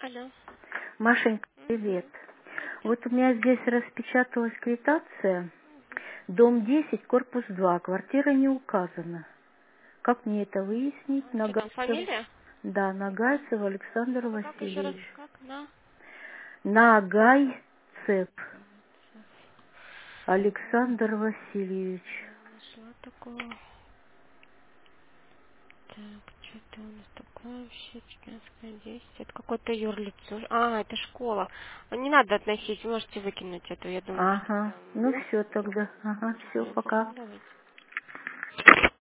Алло. Машенька, привет. Вот у меня здесь распечаталась квитанция. Дом 10, корпус 2, квартира не указана. Как мне это выяснить? Что там, Нагайцев, фамилия? да, Нагайцев Александр Как еще раз? Васильевич. Как? На? Нагайцев Александр Васильевич. Нашла такого. Так, что-то у нас такое вообще, Чекинская 10. Это какое-то юрлицо. А, это школа. Не надо относить, можете выкинуть эту, я думаю, что Ага, там ну все тогда. Ага, все, ничего. пока. Давайте.